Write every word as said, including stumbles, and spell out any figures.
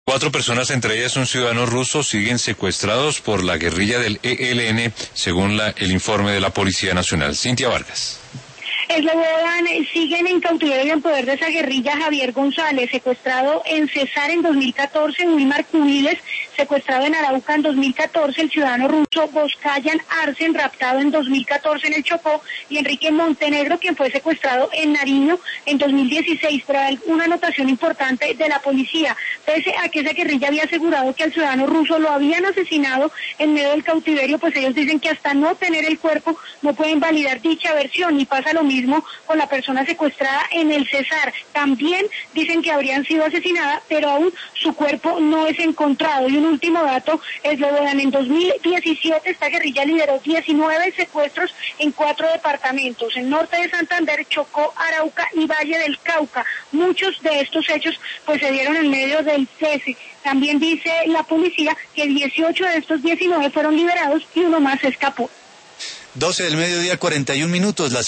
Cuatro personas, entre ellas un ciudadano ruso, siguen secuestrados por la guerrilla del E L N, según la, el informe de la Policía Nacional. Cintia Vargas. Eslobodan siguen en cautiverio y en poder de esa guerrilla Javier González, secuestrado en Cesar en dos mil catorce, Wilmar Cubiles, secuestrado en Arauca en dos mil catorce, el ciudadano ruso Boscayan Arsen, raptado en dos mil catorce en el Chocó, y Enrique Montenegro, quien fue secuestrado en Nariño en dos mil dieciséis. Trae una anotación importante de la policía, pese a que esa guerrilla había asegurado que al ciudadano ruso lo habían asesinado en medio del cautiverio, pues ellos dicen que hasta no tener el cuerpo no pueden validar dicha versión, y pasa lo mismo con la persona secuestrada en el Cesar. También dicen que habrían sido asesinadas, pero aún su cuerpo no es encontrado. Y un último dato, Eslobodan, en dos mil diecisiete esta guerrilla lideró diecinueve secuestros en cuatro departamentos, en norte de Santander, Chocó, Arauca y Valle del Cauca. Muchos de estos hechos pues se dieron en medio del cese. También dice la policía que dieciocho de estos diecinueve fueron liberados y uno más escapó. doce del mediodía, cuarenta y un minutos. Las